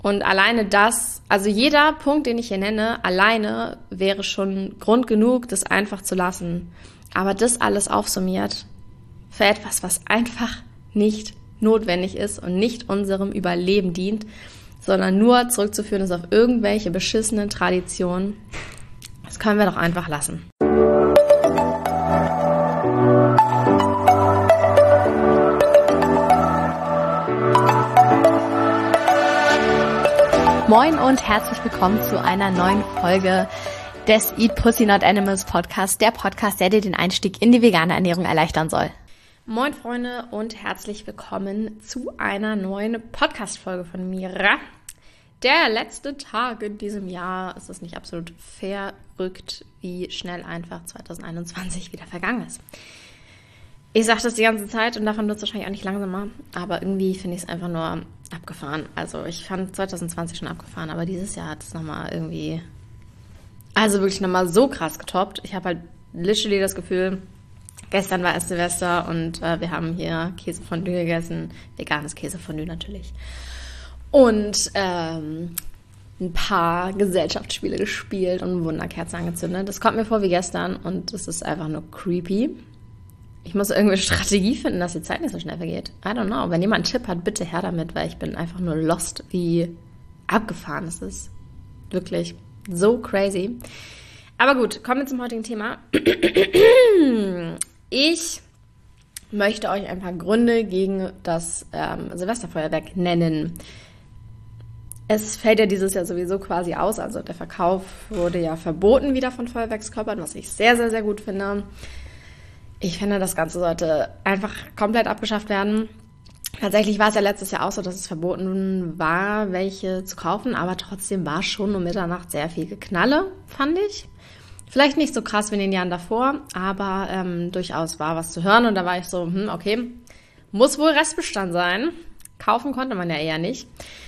Und alleine das, also jeder Punkt, den ich hier nenne, alleine wäre schon Grund genug, das einfach zu lassen. Aber das alles aufsummiert für etwas, was einfach nicht notwendig ist und nicht unserem Überleben dient, sondern nur zurückzuführen ist auf irgendwelche beschissenen Traditionen. Das können wir doch einfach lassen. Moin und herzlich willkommen zu einer neuen Folge des Eat Pussy Not Animals Podcast, der Podcast, der dir den Einstieg in die vegane Ernährung erleichtern soll. Moin Freunde und herzlich willkommen zu einer neuen Podcast-Folge von mir. Der letzte Tag in diesem Jahr. Ist es nicht absolut verrückt, wie schnell einfach 2021 wieder vergangen ist? Ich sage das die ganze Zeit und davon wird es wahrscheinlich auch nicht langsamer, aber irgendwie finde ich es einfach nur abgefahren. Also ich fand 2020 schon abgefahren, aber dieses Jahr hat es nochmal irgendwie, also wirklich nochmal so krass getoppt. Ich habe halt literally das Gefühl, gestern war erst Silvester und wir haben hier Käsefondue gegessen, veganes Käsefondue natürlich. Und ein paar Gesellschaftsspiele gespielt und Wunderkerzen angezündet. Das kommt mir vor wie gestern und es ist einfach nur creepy. Ich muss irgendwie eine Strategie finden, dass die Zeit nicht so schnell vergeht. I don't know. Wenn jemand einen Tipp hat, bitte her damit, weil ich bin einfach nur lost, wie abgefahren es ist. Wirklich so crazy. Aber gut, kommen wir zum heutigen Thema. Ich möchte euch ein paar Gründe gegen das Silvesterfeuerwerk nennen. Es fällt ja dieses Jahr sowieso quasi aus. Also der Verkauf wurde ja verboten wieder von Feuerwerkskörpern, was ich sehr, sehr, sehr gut finde. Ich finde, das Ganze sollte einfach komplett abgeschafft werden. Tatsächlich war es ja letztes Jahr auch so, dass es verboten war, welche zu kaufen, aber trotzdem war schon um Mitternacht sehr viel Geknalle, fand ich. Vielleicht nicht so krass wie in den Jahren davor, aber durchaus war was zu hören und da war ich so, okay, muss wohl Restbestand sein. Kaufen konnte man ja eher nicht.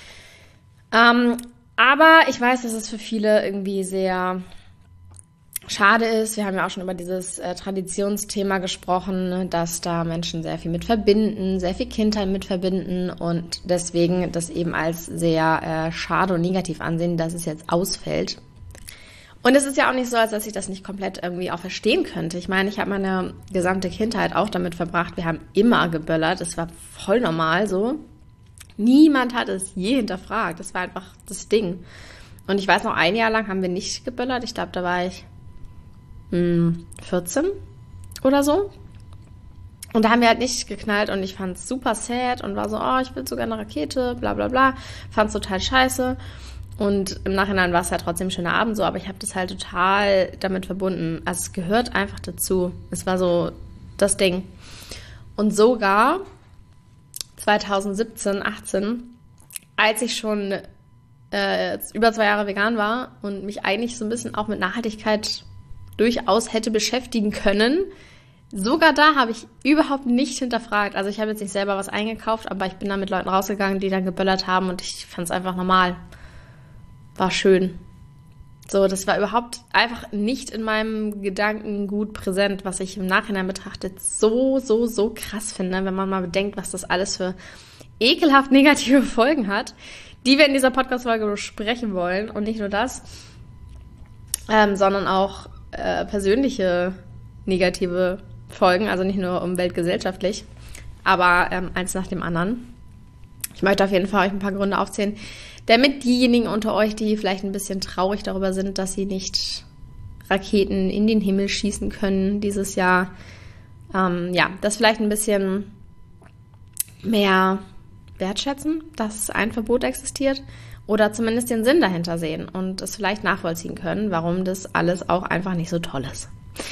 Aber ich weiß, dass es für viele irgendwie sehr schade ist. Wir haben ja auch schon über dieses Traditionsthema gesprochen, dass da Menschen sehr viel mit verbinden, sehr viel Kindheit mit verbinden und deswegen das eben als sehr schade und negativ ansehen, dass es jetzt ausfällt. Und es ist ja auch nicht so, als dass ich das nicht komplett irgendwie auch verstehen könnte. Ich meine, ich habe meine gesamte Kindheit auch damit verbracht. Wir haben immer geböllert. Das war voll normal so. Niemand hat es je hinterfragt. Das war einfach das Ding. Und ich weiß noch, ein Jahr lang haben wir nicht geböllert. Ich glaube, da war ich 14 oder so. Und da haben wir halt nicht geknallt und ich fand es super sad und war so, oh, ich will sogar eine Rakete, bla bla bla. Fand es total scheiße. Und im Nachhinein war es halt trotzdem ein schöner Abend so, aber ich habe das halt total damit verbunden. Also es gehört einfach dazu. Es war so das Ding. Und sogar 2017, 18, als ich schon über 2 Jahre vegan war und mich eigentlich so ein bisschen auch mit Nachhaltigkeit durchaus hätte beschäftigen können. Sogar da habe ich überhaupt nicht hinterfragt. Also ich habe jetzt nicht selber was eingekauft, aber ich bin da mit Leuten rausgegangen, die dann geböllert haben und ich fand es einfach normal. War schön. So, das war überhaupt einfach nicht in meinem Gedankengut präsent, was ich im Nachhinein betrachtet so krass finde, wenn man mal bedenkt, was das alles für ekelhaft negative Folgen hat, die wir in dieser Podcast-Folge besprechen wollen. Und nicht nur das, sondern auch persönliche negative Folgen, also nicht nur umweltgesellschaftlich, aber eins nach dem anderen. Ich möchte auf jeden Fall euch ein paar Gründe aufzählen, damit diejenigen unter euch, die vielleicht ein bisschen traurig darüber sind, dass sie nicht Raketen in den Himmel schießen können dieses Jahr, das vielleicht ein bisschen mehr wertschätzen, dass ein Verbot existiert. Oder zumindest den Sinn dahinter sehen und es vielleicht nachvollziehen können, warum das alles auch einfach nicht so toll ist.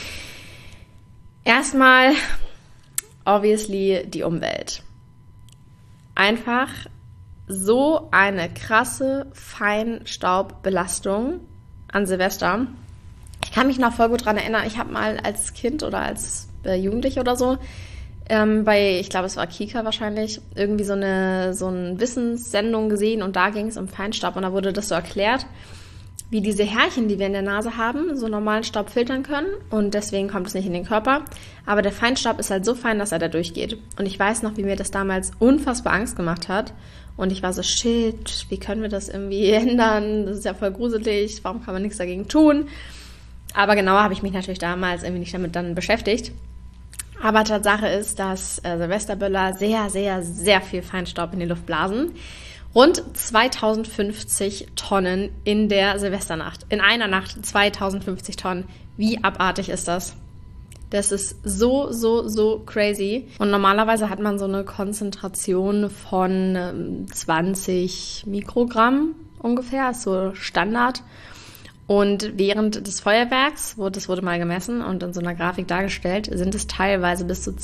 Erstmal, obviously, die Umwelt. Einfach so eine krasse Feinstaubbelastung an Silvester. Ich kann mich noch voll gut dran erinnern, ich habe mal als Kind oder als Jugendliche oder so ich glaube, es war Kika wahrscheinlich, irgendwie so eine Wissenssendung gesehen und da ging es um Feinstaub und da wurde das so erklärt, wie diese Härchen, die wir in der Nase haben, so normalen Staub filtern können und deswegen kommt es nicht in den Körper. Aber der Feinstaub ist halt so fein, dass er da durchgeht. Und ich weiß noch, wie mir das damals unfassbar Angst gemacht hat Und ich war so, shit, wie können wir das irgendwie ändern? Das ist ja voll gruselig, warum kann man nichts dagegen tun? Aber genauer habe ich mich natürlich damals irgendwie nicht damit dann beschäftigt. Aber Tatsache ist, dass Silvesterböller sehr, sehr, sehr viel Feinstaub in die Luft blasen. Rund 2050 Tonnen in der Silvesternacht. In einer Nacht 2050 Tonnen. Wie abartig ist das? Das ist so, so, so crazy. Und normalerweise hat man so eine Konzentration von 20 Mikrogramm ungefähr, ist so Standard. Und während des Feuerwerks, das wurde mal gemessen und in so einer Grafik dargestellt, sind es teilweise bis zu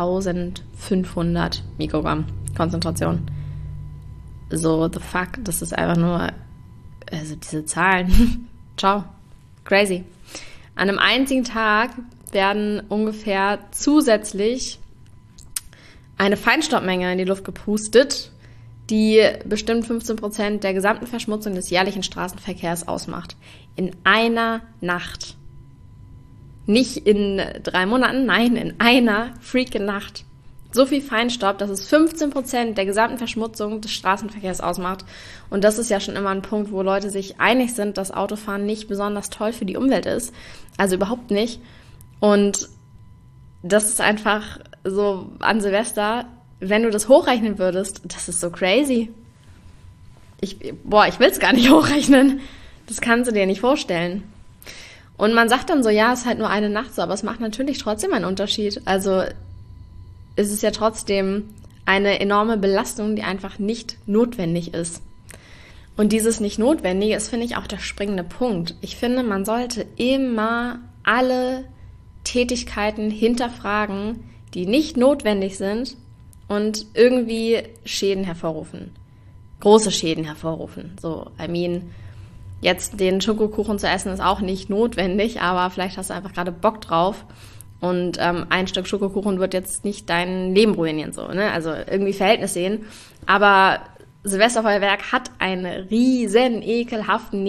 2500 Mikrogramm Konzentration. So, the fuck, das ist einfach nur, also diese Zahlen, ciao, crazy. An einem einzigen Tag werden ungefähr zusätzlich eine Feinstaubmenge in die Luft gepustet, die bestimmt 15% der gesamten Verschmutzung des jährlichen Straßenverkehrs ausmacht. In einer Nacht. Nicht in 3 Monaten, nein, in einer freaking Nacht. So viel Feinstaub, dass es 15% der gesamten Verschmutzung des Straßenverkehrs ausmacht. Und das ist ja schon immer ein Punkt, wo Leute sich einig sind, dass Autofahren nicht besonders toll für die Umwelt ist. Also überhaupt nicht. Und das ist einfach so an Silvester, wenn du das hochrechnen würdest, das ist so crazy. Ich will es gar nicht hochrechnen. Das kannst du dir nicht vorstellen. Und man sagt dann so, ja, es ist halt nur eine Nacht so, aber es macht natürlich trotzdem einen Unterschied. Also es ist ja trotzdem eine enorme Belastung, die einfach nicht notwendig ist. Und dieses Nicht-Notwendige ist, finde ich, auch der springende Punkt. Ich finde, man sollte immer alle Tätigkeiten hinterfragen, die nicht notwendig sind und irgendwie Schäden hervorrufen. Große Schäden hervorrufen. So, jetzt den Schokokuchen zu essen ist auch nicht notwendig, aber vielleicht hast du einfach gerade Bock drauf. Und ein Stück Schokokuchen wird jetzt nicht dein Leben ruinieren, so, ne? Also irgendwie Verhältnis sehen. Aber Silvesterfeuerwerk hat einen riesen, ekelhaften,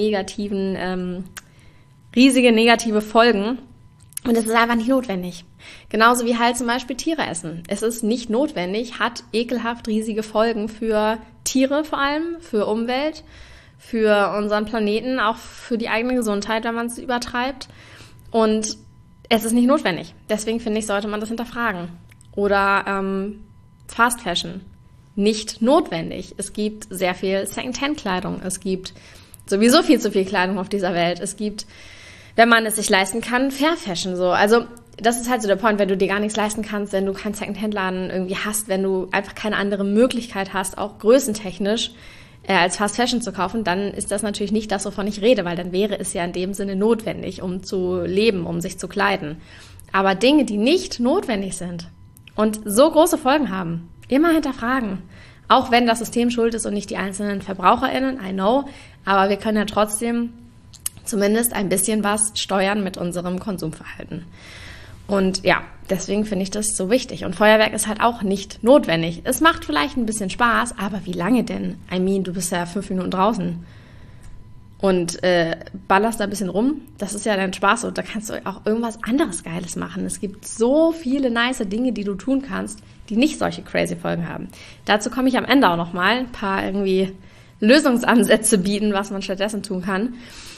riesige negative Folgen. Und es ist einfach nicht notwendig. Genauso wie halt zum Beispiel Tiere essen. Es ist nicht notwendig, hat ekelhaft riesige Folgen für Tiere vor allem, für Umwelt, für unseren Planeten, auch für die eigene Gesundheit, wenn man es übertreibt. Und es ist nicht notwendig. Deswegen finde ich, sollte man das hinterfragen. Oder Fast Fashion. Nicht notwendig. Es gibt sehr viel Secondhand-Kleidung. Es gibt sowieso viel zu viel Kleidung auf dieser Welt. Es gibt, wenn man es sich leisten kann, Fair Fashion so. Also das ist halt so der Point, wenn du dir gar nichts leisten kannst, wenn du keinen Secondhand-Laden irgendwie hast, wenn du einfach keine andere Möglichkeit hast, auch größentechnisch als Fast Fashion zu kaufen, dann ist das natürlich nicht das, wovon ich rede, weil dann wäre es ja in dem Sinne notwendig, um zu leben, um sich zu kleiden. Aber Dinge, die nicht notwendig sind und so große Folgen haben, immer hinterfragen. Auch wenn das System schuld ist und nicht die einzelnen VerbraucherInnen, I know, aber wir können ja trotzdem zumindest ein bisschen was steuern mit unserem Konsumverhalten. Und ja, deswegen finde ich das so wichtig. Und Feuerwerk ist halt auch nicht notwendig. Es macht vielleicht ein bisschen Spaß, aber wie lange denn? Du bist ja 5 Minuten draußen und ballerst da ein bisschen rum. Das ist ja dein Spaß und da kannst du auch irgendwas anderes Geiles machen. Es gibt so viele nice Dinge, die du tun kannst, die nicht solche crazy Folgen haben. Dazu komme ich am Ende auch nochmal ein paar irgendwie Lösungsansätze bieten, was man stattdessen tun kann.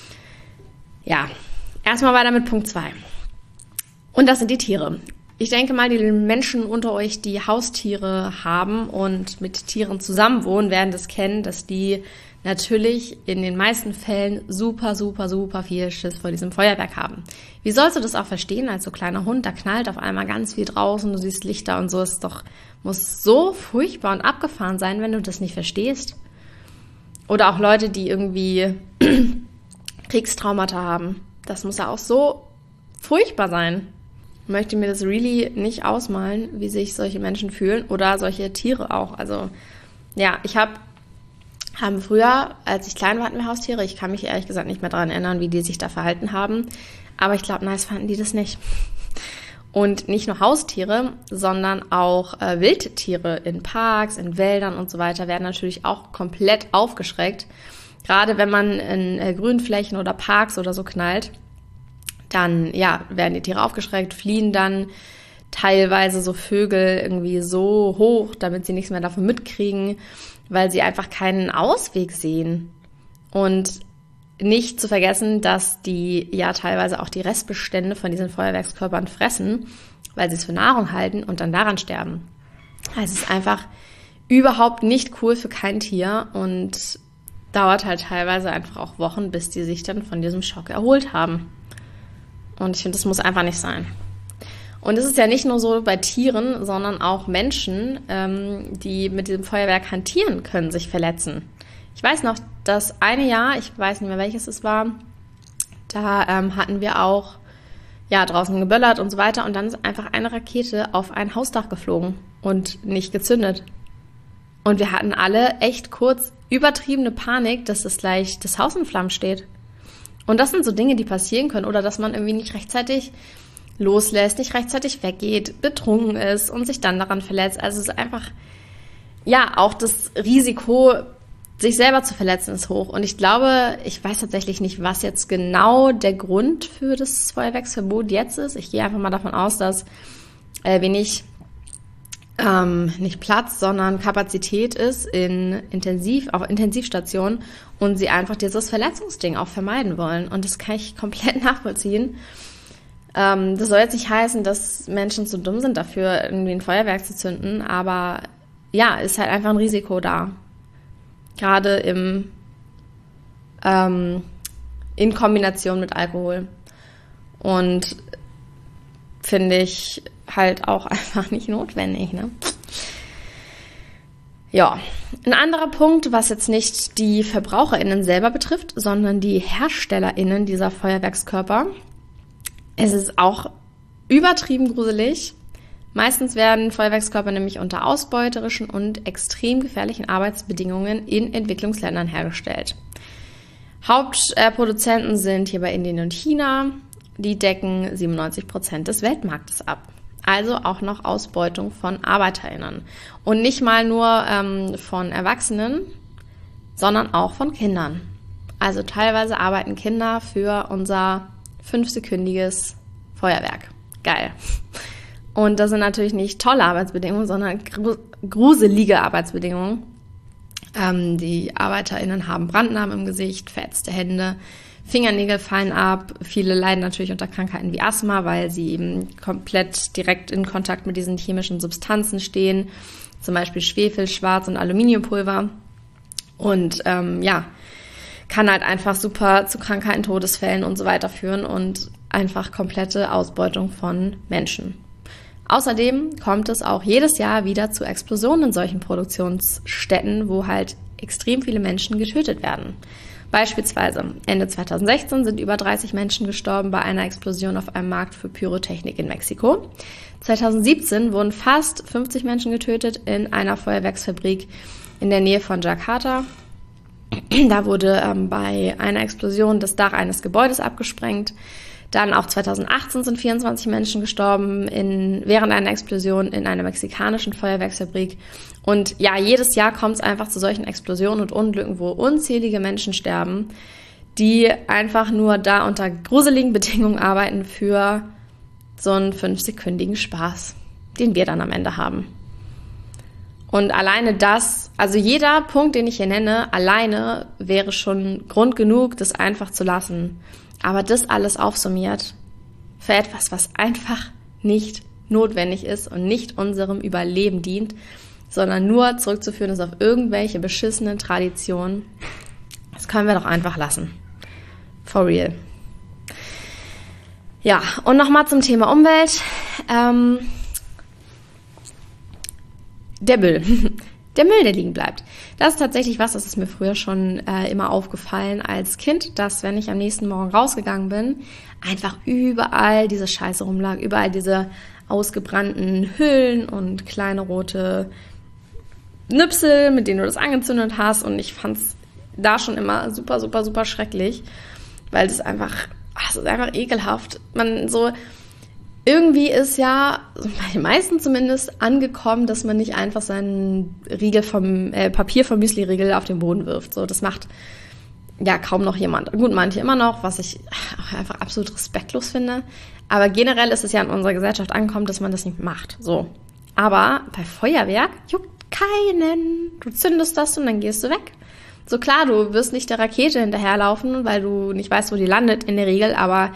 Ja, erstmal weiter mit Punkt 2. Und das sind die Tiere. Ich denke mal, die Menschen unter euch, die Haustiere haben und mit Tieren zusammenwohnen, werden das kennen, dass die natürlich in den meisten Fällen super, super, super viel Schiss vor diesem Feuerwerk haben. Wie sollst du das auch verstehen als so kleiner Hund? Da knallt auf einmal ganz viel draußen, du siehst Lichter und so. Muss so furchtbar und abgefahren sein, wenn du das nicht verstehst. Oder auch Leute, die irgendwie Kriegstraumata haben. Das muss ja auch so furchtbar sein. Ich möchte mir das really nicht ausmalen, wie sich solche Menschen fühlen oder solche Tiere auch. Also ja, haben früher, als ich klein war, hatten wir Haustiere. Ich kann mich ehrlich gesagt nicht mehr daran erinnern, wie die sich da verhalten haben. Aber ich glaube, nice fanden die das nicht. Und nicht nur Haustiere, sondern auch Wildtiere in Parks, in Wäldern und so weiter werden natürlich auch komplett aufgeschreckt. Gerade wenn man in Grünflächen oder Parks oder so knallt, dann ja, werden die Tiere aufgeschreckt, fliehen dann teilweise so Vögel irgendwie so hoch, damit sie nichts mehr davon mitkriegen. weil sie einfach keinen Ausweg sehen. Und nicht zu vergessen, dass die ja teilweise auch die Restbestände von diesen Feuerwerkskörpern fressen, weil sie es für Nahrung halten und dann daran sterben. Also es ist einfach überhaupt nicht cool für kein Tier und dauert halt teilweise einfach auch Wochen, bis die sich dann von diesem Schock erholt haben. Und ich finde, das muss einfach nicht sein. Und es ist ja nicht nur so bei Tieren, sondern auch Menschen, die mit diesem Feuerwerk hantieren, können sich verletzen. Ich weiß noch, das eine Jahr, ich weiß nicht mehr, welches es war, da hatten wir auch draußen geböllert und so weiter. Und dann ist einfach eine Rakete auf ein Hausdach geflogen und nicht gezündet. Und wir hatten alle echt kurz übertriebene Panik, dass das gleich das Haus in Flammen steht. Und das sind so Dinge, die passieren können. Oder dass man irgendwie nicht rechtzeitig loslässt, nicht rechtzeitig weggeht, betrunken ist und sich dann daran verletzt. Also es ist einfach, auch das Risiko, sich selber zu verletzen, ist hoch. Und ich glaube, ich weiß tatsächlich nicht, was jetzt genau der Grund für das Feuerwerksverbot jetzt ist. Ich gehe einfach mal davon aus, dass wenig nicht Platz, sondern Kapazität ist auf Intensivstationen und sie einfach dieses Verletzungsding auch vermeiden wollen. Und das kann ich komplett nachvollziehen. Das soll jetzt nicht heißen, dass Menschen zu dumm sind dafür, irgendwie ein Feuerwerk zu zünden, aber ist halt einfach ein Risiko da. Gerade in Kombination mit Alkohol. Und finde ich halt auch einfach nicht notwendig, ne? Ja, ein anderer Punkt, was jetzt nicht die VerbraucherInnen selber betrifft, sondern die HerstellerInnen dieser Feuerwerkskörper. Es ist auch übertrieben gruselig. Meistens werden Feuerwerkskörper nämlich unter ausbeuterischen und extrem gefährlichen Arbeitsbedingungen in Entwicklungsländern hergestellt. Hauptproduzenten sind hierbei Indien und China. Die decken 97% des Weltmarktes ab. Also auch noch Ausbeutung von ArbeiterInnen. Und nicht mal nur von Erwachsenen, sondern auch von Kindern. Also teilweise arbeiten Kinder für unser 5-sekündiges Feuerwerk. Geil. Und das sind natürlich nicht tolle Arbeitsbedingungen, sondern gruselige Arbeitsbedingungen. Die ArbeiterInnen haben Brandnarben im Gesicht, verätzte Hände, Fingernägel fallen ab. Viele leiden natürlich unter Krankheiten wie Asthma, weil sie eben komplett direkt in Kontakt mit diesen chemischen Substanzen stehen. Zum Beispiel Schwefel, Schwarz- und Aluminiumpulver. Und kann halt einfach super zu Krankheiten, Todesfällen und so weiter führen und einfach komplette Ausbeutung von Menschen. Außerdem kommt es auch jedes Jahr wieder zu Explosionen in solchen Produktionsstätten, wo halt extrem viele Menschen getötet werden. Beispielsweise Ende 2016 sind über 30 Menschen gestorben bei einer Explosion auf einem Markt für Pyrotechnik in Mexiko. 2017 wurden fast 50 Menschen getötet in einer Feuerwerksfabrik in der Nähe von Jakarta. Da wurde bei einer Explosion das Dach eines Gebäudes abgesprengt. Dann auch 2018 sind 24 Menschen gestorben während einer Explosion in einer mexikanischen Feuerwerksfabrik. Und jedes Jahr kommt es einfach zu solchen Explosionen und Unglücken, wo unzählige Menschen sterben, die einfach nur da unter gruseligen Bedingungen arbeiten für so einen 5-sekündigen Spaß, den wir dann am Ende haben. Und alleine das, also jeder Punkt, den ich hier nenne, alleine wäre schon Grund genug, das einfach zu lassen. Aber das alles aufsummiert für etwas, was einfach nicht notwendig ist und nicht unserem Überleben dient, sondern nur zurückzuführen ist auf irgendwelche beschissenen Traditionen. Das können wir doch einfach lassen. For real. Ja, und nochmal zum Thema Umwelt. Der Müll. Der Müll, der liegen bleibt. Das ist tatsächlich das ist mir früher schon immer aufgefallen als Kind, dass, wenn ich am nächsten Morgen rausgegangen bin, einfach überall diese Scheiße rumlag, überall diese ausgebrannten Hüllen und kleine rote Nüpsel, mit denen du das angezündet hast. Und ich fand's da schon immer super, super, super schrecklich, weil das es ist einfach ekelhaft. Irgendwie ist ja, bei den meisten zumindest, angekommen, dass man nicht einfach seinen Riegel Papier vom Müsli-Riegel auf den Boden wirft. So, das macht kaum noch jemand. Gut, manche immer noch, was ich einfach absolut respektlos finde. Aber generell ist es ja in unserer Gesellschaft angekommen, dass man das nicht macht. So. Aber bei Feuerwerk juckt Keinen. Du zündest das und dann gehst du weg. So klar, du wirst nicht der Rakete hinterherlaufen, weil du nicht weißt, wo die landet in der Regel, aber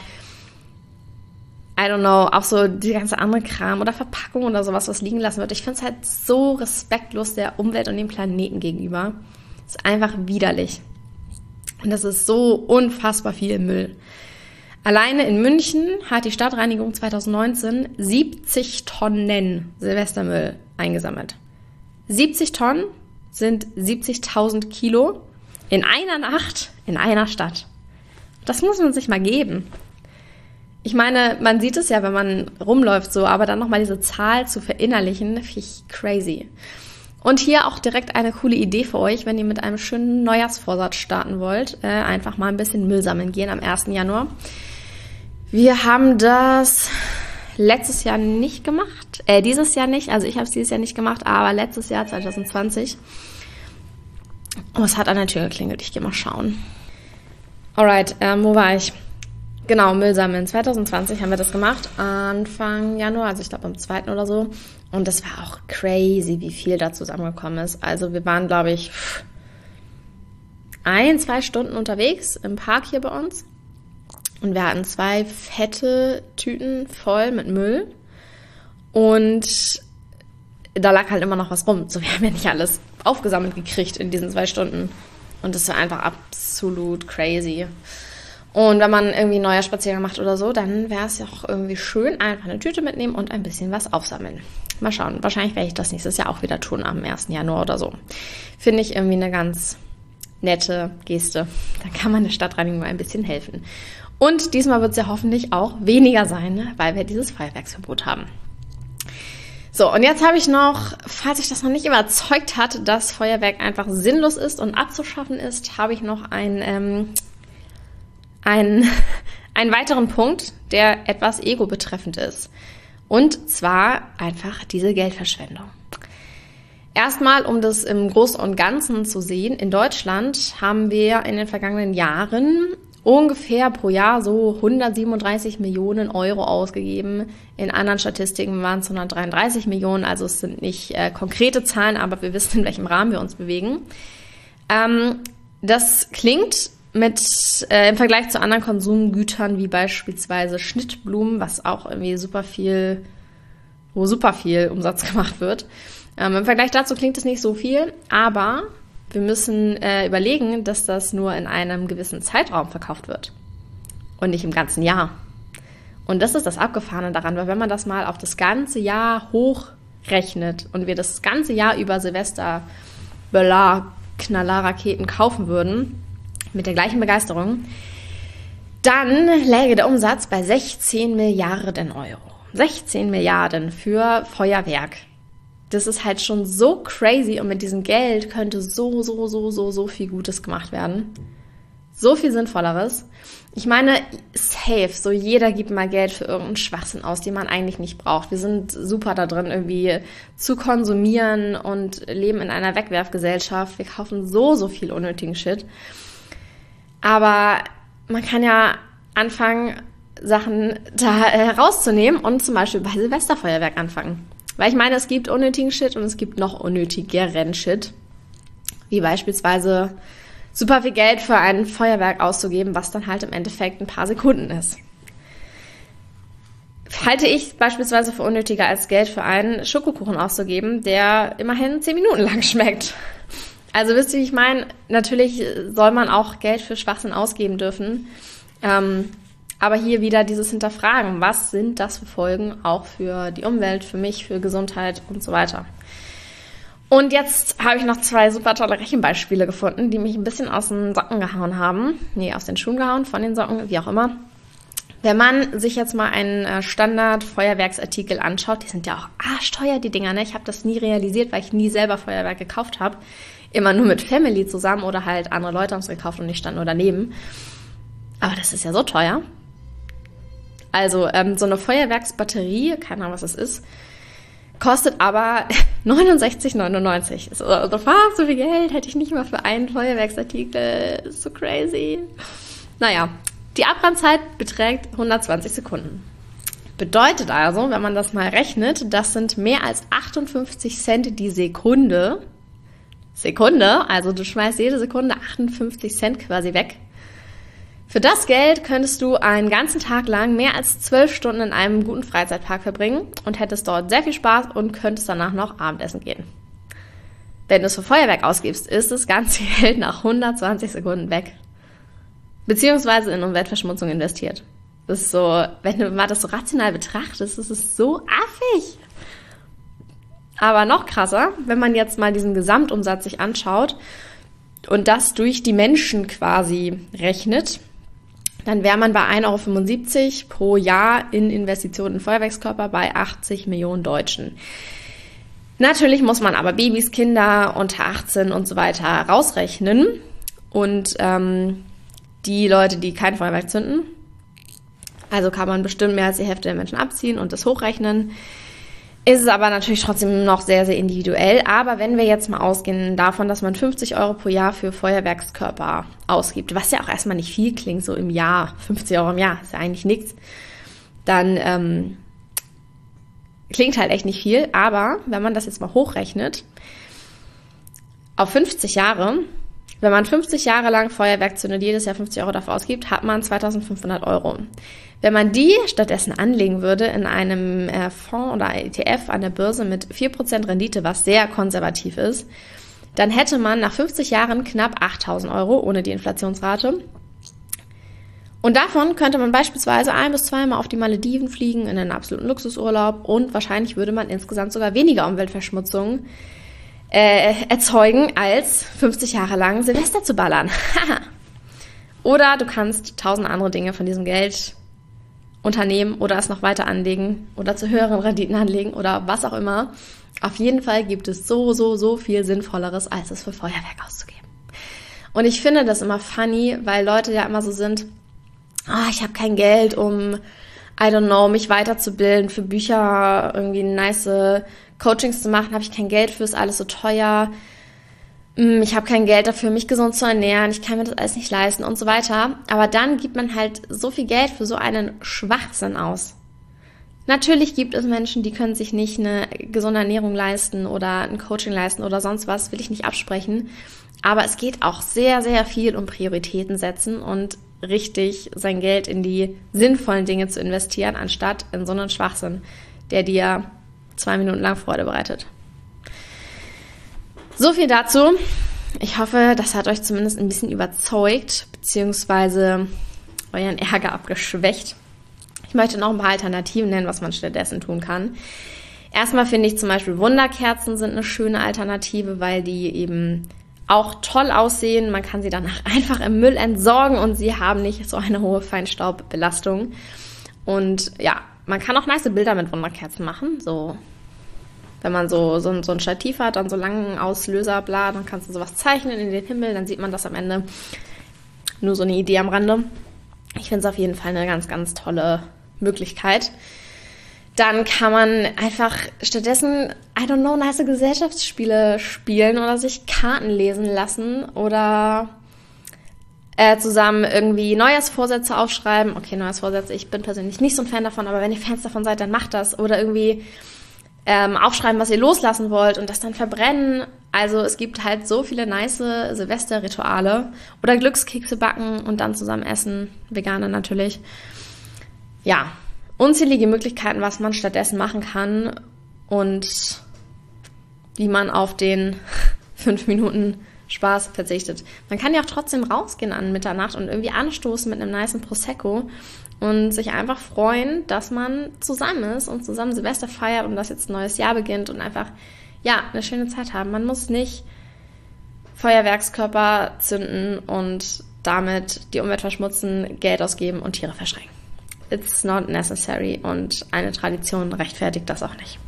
I don't know, auch so die ganze andere Kram oder Verpackung oder sowas, was liegen lassen wird. Ich finde es halt so respektlos der Umwelt und dem Planeten gegenüber. Das ist einfach widerlich. Und das ist so unfassbar viel Müll. Alleine in München hat die Stadtreinigung 2019 70 Tonnen Silvestermüll eingesammelt. 70 Tonnen sind 70.000 Kilo in einer Nacht in einer Stadt. Das muss man sich mal geben. Ich meine, man sieht es ja, wenn man rumläuft so, aber dann nochmal diese Zahl zu verinnerlichen, finde ich crazy. Und hier auch direkt eine coole Idee für euch, wenn ihr mit einem schönen Neujahrsvorsatz starten wollt. Einfach mal ein bisschen Müll sammeln gehen am 1. Januar. Wir haben das letztes Jahr nicht gemacht. Dieses Jahr nicht. Also ich habe es dieses Jahr nicht gemacht, aber letztes Jahr, 2020. Oh, es hat an der Tür geklingelt. Ich gehe mal schauen. Alright, wo war ich? Genau, Müll sammeln. 2020 haben wir das gemacht, Anfang Januar, also ich glaube am 2. oder so. Und das war auch crazy, wie viel da zusammengekommen ist. Also wir waren, glaube ich, 1-2 Stunden unterwegs im Park hier bei uns. Und wir hatten 2 fette Tüten voll mit Müll. Und da lag halt immer noch was rum. So, wir haben ja nicht alles aufgesammelt gekriegt in diesen 2 Stunden. Und das war einfach absolut crazy. Und wenn man irgendwie einen neuen Spaziergang macht oder so, dann wäre es ja auch irgendwie schön, einfach eine Tüte mitnehmen und ein bisschen was aufsammeln. Mal schauen. Wahrscheinlich werde ich das nächstes Jahr auch wieder tun, am 1. Januar oder so. Finde ich irgendwie eine ganz nette Geste. Da kann man der Stadtreinigung mal ein bisschen helfen. Und diesmal wird es ja hoffentlich auch weniger sein, weil wir dieses Feuerwerksverbot haben. So, und jetzt habe ich noch, falls ich das noch nicht überzeugt hat, dass Feuerwerk einfach sinnlos ist und abzuschaffen ist, habe ich noch einen weiteren Punkt, der etwas ego-betreffend ist. Und zwar einfach diese Geldverschwendung. Erstmal, um das im Großen und Ganzen zu sehen, in Deutschland haben wir in den vergangenen Jahren ungefähr pro Jahr so 137 Millionen Euro ausgegeben. In anderen Statistiken waren es 133 Millionen, also es sind nicht konkrete Zahlen, aber wir wissen, in welchem Rahmen wir uns bewegen. Das klingt im Vergleich zu anderen Konsumgütern wie beispielsweise Schnittblumen, was auch irgendwie wo super viel Umsatz gemacht wird. Im Vergleich dazu klingt es nicht so viel, aber wir müssen überlegen, dass das nur in einem gewissen Zeitraum verkauft wird und nicht im ganzen Jahr. Und das ist das Abgefahrene daran, weil wenn man das mal auf das ganze Jahr hochrechnet und wir das ganze Jahr über Silvester, Böller, Knallerraketen kaufen würden, mit der gleichen Begeisterung, dann läge der Umsatz bei 16 Milliarden Euro. 16 Milliarden für Feuerwerk. Das ist halt schon so crazy und mit diesem Geld könnte so viel Gutes gemacht werden. So viel Sinnvolleres. Ich meine, safe, so jeder gibt mal Geld für irgendeinen Schwachsinn aus, den man eigentlich nicht braucht. Wir sind super da drin, irgendwie zu konsumieren und leben in einer Wegwerfgesellschaft. Wir kaufen so viel unnötigen Shit. Aber man kann ja anfangen, Sachen da herauszunehmen und zum Beispiel bei Silvesterfeuerwerk anfangen. Weil ich meine, es gibt unnötigen Shit und es gibt noch unnötigeren Shit. Wie beispielsweise super viel Geld für ein Feuerwerk auszugeben, was dann halt im Endeffekt ein paar Sekunden ist. Halte ich beispielsweise für unnötiger, als Geld für einen Schokokuchen auszugeben, der immerhin 10 Minuten lang schmeckt. Also wisst ihr, wie ich meine? Natürlich soll man auch Geld für Schwachsinn ausgeben dürfen. Aber hier wieder dieses Hinterfragen. Was sind das für Folgen auch für die Umwelt, für mich, für Gesundheit und so weiter? Und jetzt habe ich noch 2 super tolle Rechenbeispiele gefunden, die mich ein bisschen aus den Socken gehauen haben. Nee, aus den Schuhen gehauen, von den Socken, wie auch immer. Wenn man sich jetzt mal einen Standard-Feuerwerksartikel anschaut, die sind ja auch arschteuer, die Dinger, ne? Ich habe das nie realisiert, weil ich nie selber Feuerwerk gekauft habe. Immer nur mit Family zusammen oder halt andere Leute haben es gekauft und ich stand nur daneben. Aber das ist ja so teuer. Also so eine Feuerwerksbatterie, keine Ahnung, was das ist, kostet aber 69,99. So viel Geld hätte ich nicht mal für einen Feuerwerksartikel. Ist so crazy. Naja, die Abbrannzeit beträgt 120 Sekunden. Bedeutet also, wenn man das mal rechnet, das sind mehr als 58 Cent die Sekunde. Also du schmeißt jede Sekunde 58 Cent quasi weg. Für das Geld könntest du einen ganzen Tag lang mehr als 12 Stunden in einem guten Freizeitpark verbringen und hättest dort sehr viel Spaß und könntest danach noch Abendessen gehen. Wenn du es für Feuerwerk ausgibst, ist das ganze Geld nach 120 Sekunden weg. Beziehungsweise in Umweltverschmutzung investiert. Das ist so, wenn du mal das so rational betrachtest, das ist so affig. Aber noch krasser, wenn man jetzt mal diesen Gesamtumsatz sich anschaut und das durch die Menschen quasi rechnet, dann wäre man bei 1,75 € pro Jahr in Investitionen in Feuerwerkskörper bei 80 Millionen Deutschen. Natürlich muss man aber Babys, Kinder unter 18 und so weiter rausrechnen. Und die Leute, die kein Feuerwerk zünden, also kann man bestimmt mehr als die Hälfte der Menschen abziehen und das hochrechnen. Ist es aber natürlich trotzdem noch sehr, sehr individuell. Aber wenn wir jetzt mal ausgehen davon, dass man 50 € pro Jahr für Feuerwerkskörper ausgibt, was ja auch erstmal nicht viel klingt, so im Jahr, 50 € im Jahr, ist ja eigentlich nichts, dann klingt halt echt nicht viel. Aber wenn man das jetzt mal hochrechnet, auf 50 Jahre, wenn man 50 Jahre lang Feuerwerk zündet, jedes Jahr 50 € dafür ausgibt, hat man 2.500 €. Wenn man die stattdessen anlegen würde in einem Fonds oder ETF an der Börse mit 4% Rendite, was sehr konservativ ist, dann hätte man nach 50 Jahren knapp 8.000 € ohne die Inflationsrate. Und davon könnte man beispielsweise 1- bis 2-mal auf die Malediven fliegen in einen absoluten Luxusurlaub und wahrscheinlich würde man insgesamt sogar weniger Umweltverschmutzung erzeugen, als 50 Jahre lang Silvester zu ballern. Oder du kannst 1000 andere Dinge von diesem Geld unternehmen oder es noch weiter anlegen oder zu höheren Renditen anlegen oder was auch immer. Auf jeden Fall gibt es so viel Sinnvolleres, als es für Feuerwerk auszugeben. Und ich finde das immer funny, weil Leute ja immer so sind, ich habe kein Geld, um, mich weiterzubilden, für Bücher irgendwie nice Coachings zu machen, habe ich kein Geld für, ist alles so teuer. Ich habe kein Geld dafür, mich gesund zu ernähren, ich kann mir das alles nicht leisten und so weiter. Aber dann gibt man halt so viel Geld für so einen Schwachsinn aus. Natürlich gibt es Menschen, die können sich nicht eine gesunde Ernährung leisten oder ein Coaching leisten oder sonst was, will ich nicht absprechen. Aber es geht auch sehr, sehr viel um Prioritäten setzen und richtig sein Geld in die sinnvollen Dinge zu investieren, anstatt in so einen Schwachsinn, der dir 2 Minuten lang Freude bereitet. So viel dazu. Ich hoffe, das hat euch zumindest ein bisschen überzeugt, beziehungsweise euren Ärger abgeschwächt. Ich möchte noch ein paar Alternativen nennen, was man stattdessen tun kann. Erstmal finde ich zum Beispiel Wunderkerzen sind eine schöne Alternative, weil die eben auch toll aussehen. Man kann sie danach einfach im Müll entsorgen und sie haben nicht so eine hohe Feinstaubbelastung. Und ja, man kann auch nice Bilder mit Wunderkerzen machen, so. Wenn man so ein Stativ hat, dann so langen Auslöser, bla, dann kannst du sowas zeichnen in den Himmel, dann sieht man das am Ende. Nur so eine Idee am Rande. Ich finde es auf jeden Fall eine ganz, ganz tolle Möglichkeit. Dann kann man einfach stattdessen, nice Gesellschaftsspiele spielen oder sich Karten lesen lassen oder zusammen irgendwie Neujahrsvorsätze aufschreiben. Okay, Neujahrsvorsätze, ich bin persönlich nicht so ein Fan davon, aber wenn ihr Fans davon seid, dann macht das. Oder irgendwie aufschreiben, was ihr loslassen wollt und das dann verbrennen. Also es gibt halt so viele nice Silvesterrituale oder Glückskekse backen und dann zusammen essen, Veganer natürlich. Ja, unzählige Möglichkeiten, was man stattdessen machen kann und wie man auf den 5 Minuten Spaß verzichtet. Man kann ja auch trotzdem rausgehen an Mitternacht und irgendwie anstoßen mit einem nicen Prosecco und sich einfach freuen, dass man zusammen ist und zusammen Silvester feiert und dass jetzt ein neues Jahr beginnt und einfach, ja, eine schöne Zeit haben. Man muss nicht Feuerwerkskörper zünden und damit die Umwelt verschmutzen, Geld ausgeben und Tiere verschrecken. It's not necessary und eine Tradition rechtfertigt das auch nicht.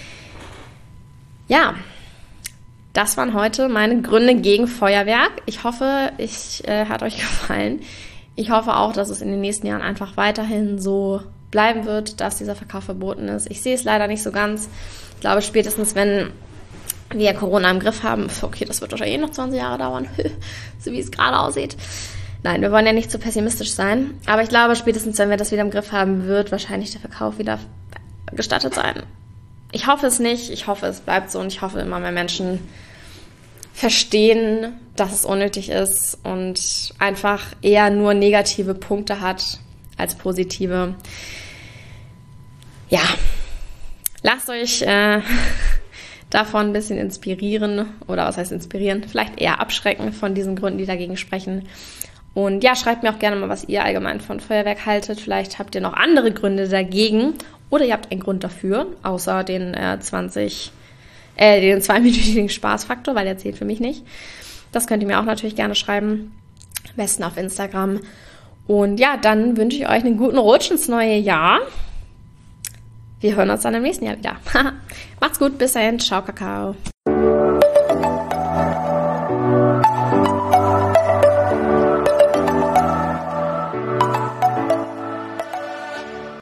Ja, das waren heute meine Gründe gegen Feuerwerk. Ich hoffe, hat euch gefallen. Ich hoffe auch, dass es in den nächsten Jahren einfach weiterhin so bleiben wird, dass dieser Verkauf verboten ist. Ich sehe es leider nicht so ganz. Ich glaube, spätestens, wenn wir Corona im Griff haben, okay, das wird wahrscheinlich noch 20 Jahre dauern, so wie es gerade aussieht, Nein, wir wollen ja nicht zu pessimistisch sein. Aber ich glaube, spätestens, wenn wir das wieder im Griff haben, wird wahrscheinlich der Verkauf wieder gestattet sein. Ich hoffe es nicht. Ich hoffe, es bleibt so. Und ich hoffe, immer mehr Menschen verstehen, dass es unnötig ist und einfach eher nur negative Punkte hat als positive. Ja, lasst euch davon ein bisschen inspirieren oder was heißt inspirieren, vielleicht eher abschrecken von diesen Gründen, die dagegen sprechen. Und ja, schreibt mir auch gerne mal, was ihr allgemein von Feuerwerk haltet. Vielleicht habt ihr noch andere Gründe dagegen oder ihr habt einen Grund dafür, außer den 2-minütigen Spaßfaktor, weil der zählt für mich nicht. Das könnt ihr mir auch natürlich gerne schreiben, am besten auf Instagram. Und ja, dann wünsche ich euch einen guten Rutsch ins neue Jahr. Wir hören uns dann im nächsten Jahr wieder. Macht's gut, bis dahin, ciao, Kakao.